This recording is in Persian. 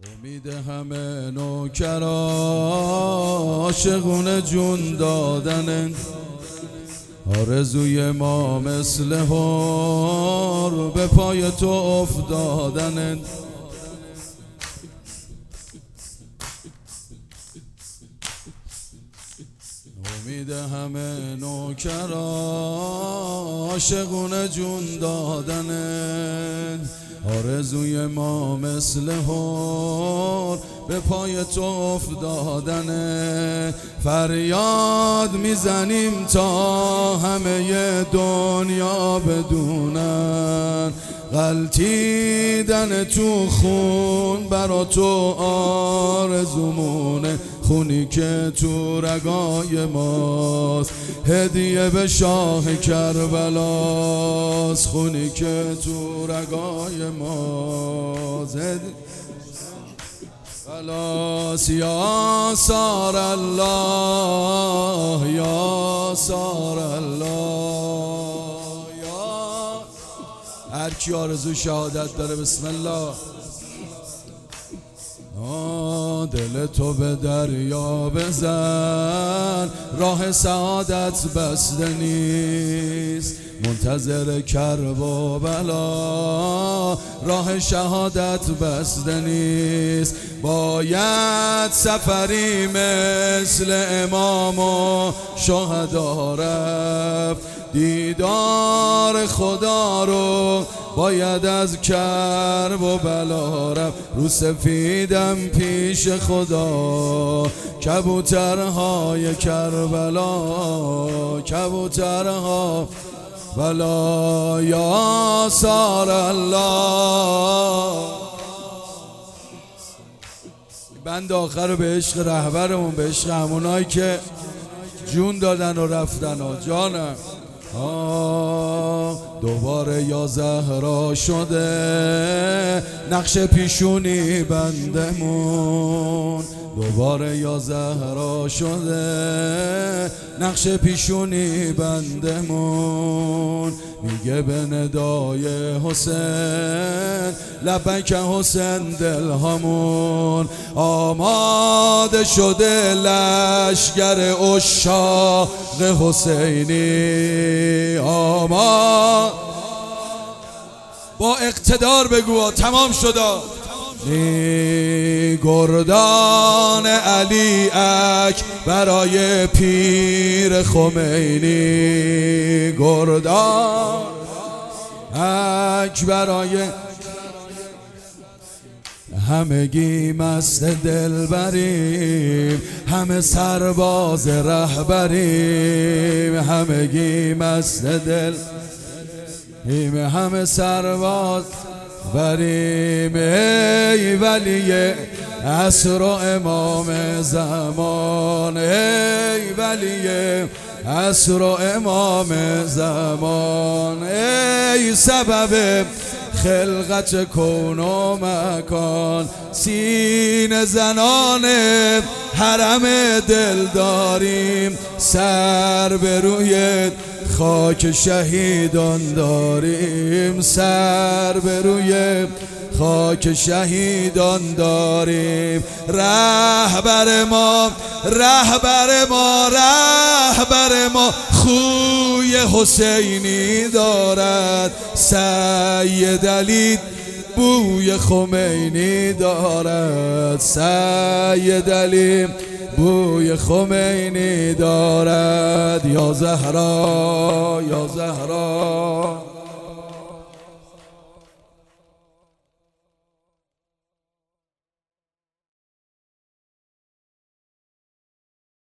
امید همه نوکر عاشقونه جون دادن، آرزوی ما مثل هور به پای تو افتادن. امید همه نوکر عاشقونه جون دادن، آرزوی ما مثل هور به پای تو افتادن. فریاد میزنیم تا همه دنیا بدونن، غلطیدن تو خون برا تو آرزومونه، خونی که تو رگای ماست هدیه به شاه کربلاست، خونی که تو رگای ماست خلاص. یا سار الله یا سار الله، یا هر کی آرزو شهادت داره بسم الله. دل تو به دریا بزن، راه سعادت بسته نیست، منتظر کرب و بلا راه شهادت بسته نیست. باید سفری مثل امام و شهدا رفت، دیدار خدا رو باید از کرب و بلا رفت. رو سفیدم پیش خدا، کبوترهای کربلا، کبوترها بلا. یا سار الله. بند آخر رو به عشق رهبرمون، به عشق همونایی که جون دادن و رفتن و جانم. دوباره یا زهرا شده نقش پیشونی بندمون، دوباره یا زهرا شده نقش پیشونی بندمون. میگه به ندای حسین لبیک حسین دلهامون، آماده شده لشگر عشاق حسینی. آماد با اقتدار بگو تمام شده. گردان علی اک برای پیر خمینی، گردان اک برای همگی مست دل بریم، همه سرباز رهبریم، همگی مست دل بریم، همه سرباز بریم. ای ولی عصر و امام زمان، ای ولی عصر و امام زمان، ای سبب خلقت کون و مکان. سینه زنان حرم دل داریم، سر به روی خاک شهیدان داریم، سر به روی خاک شهیدان داریم. رهبر ما رهبر ما رهبر ما خوی حسینی دارد، سید علی بوی خمینی دارد، سید علی بوی خمینی دارد. یا زهرا یا زهرا.